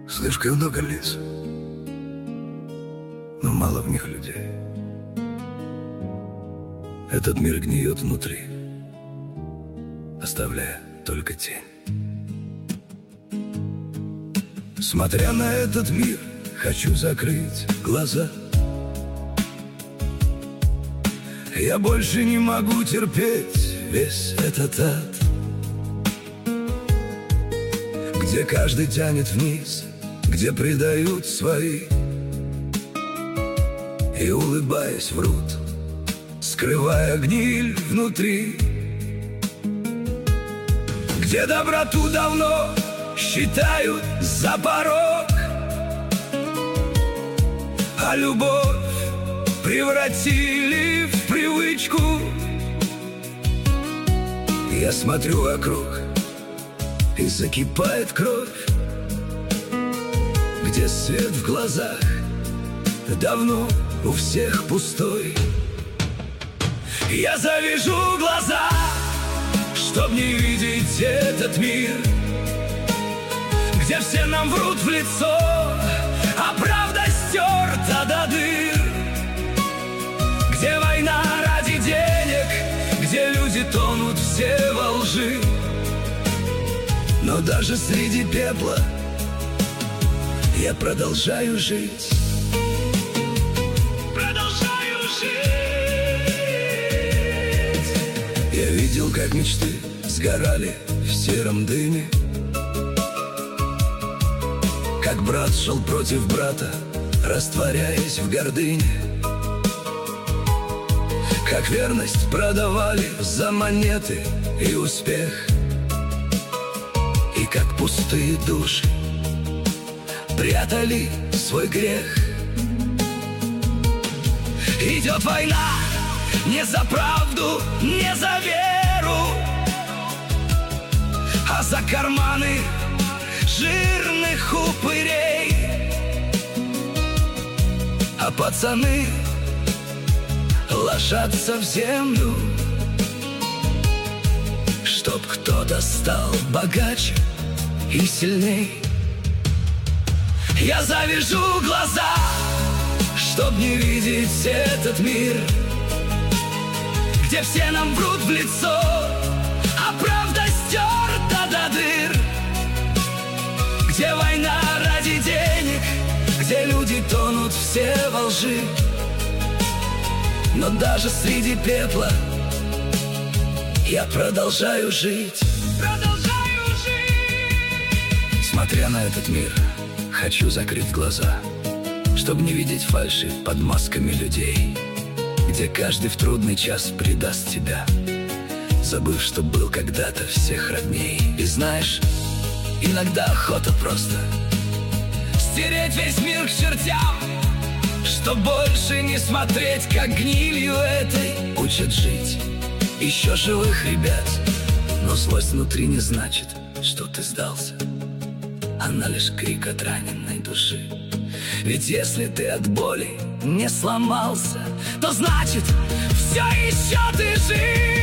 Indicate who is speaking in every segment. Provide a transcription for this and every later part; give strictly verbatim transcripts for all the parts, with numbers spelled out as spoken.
Speaker 1: Слишком много лиц, но мало в них людей. Этот мир гниет внутри, оставляя только тень. Смотря на этот мир, хочу закрыть глаза. Я больше не могу терпеть весь этот ад, где каждый тянет вниз, где предают свои и, улыбаясь, врут, скрывая гниль внутри, где доброту давно считают за порог, а любовь превратили в привычку. Я смотрю вокруг, и закипает кровь, где свет в глазах давно у всех пустой. Я завяжу глаза, чтоб не видеть этот мир, где все нам врут в лицо, а правда стерта до дыр, где война ради денег, где люди тонут все во лжи. Но даже среди пепла я продолжаю жить. Продолжаю жить. Я видел, как мечты сгорали в сером дыме, как брат шел против брата, растворяясь в гордыне, как верность продавали за монеты и успех, и как пустые души прятали свой грех. Идет война не за правду, не за веру, а за карманы жирных упырей. А пацаны ложатся в землю, чтоб кто-то стал богаче и сильней. Я завяжу глаза, чтоб не видеть этот мир, где все нам врут в лицо, а правда стерта до дыр, где война ради денег, где люди тонут все во лжи. Но даже среди пепла я продолжаю жить. Продолжаю жить. Смотря на этот мир, хочу закрыть глаза, чтоб не видеть фальши под масками людей, где каждый в трудный час предаст тебя, забыв, что был когда-то всех родней. И знаешь, иногда охота просто стереть весь мир к чертям, чтоб больше не смотреть, как гнилью этой учат жить еще живых ребят. Но злость внутри не значит, что ты сдался, она лишь крик от раненной души. Ведь если ты от боли не сломался, то значит, все еще ты жив.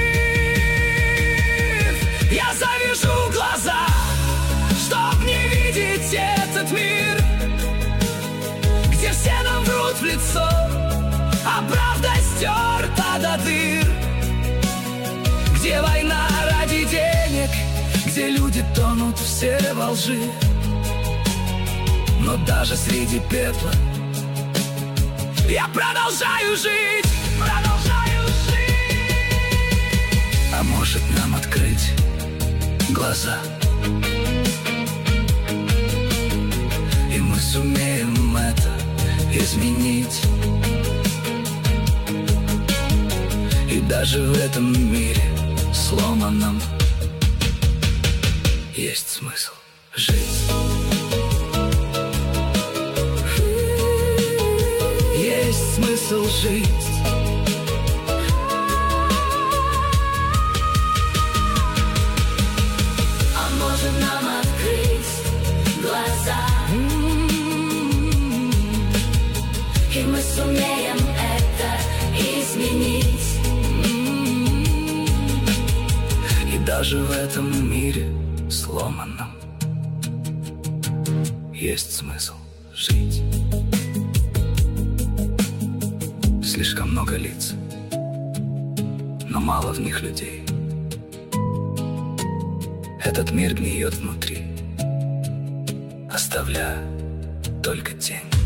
Speaker 1: Я завяжу глаза, чтоб не видеть этот мир, где все нам врут в лицо, а правда стерта до дыр, где война ради денег, где люди тонут все во лжи. Но даже среди пепла я продолжаю жить. Продолжаю жить. А может, нам открыть глаза, и мы сумеем это изменить. И даже в этом мире сломанном есть смысл жить. Есть смысл жить.
Speaker 2: А может, нам открыть глаза, и мы сумеем это изменить.
Speaker 1: И даже в этом мире сломанном есть смысл жить. Слишком много лиц, но мало в них людей. Этот мир гниет внутри, оставляя только тень.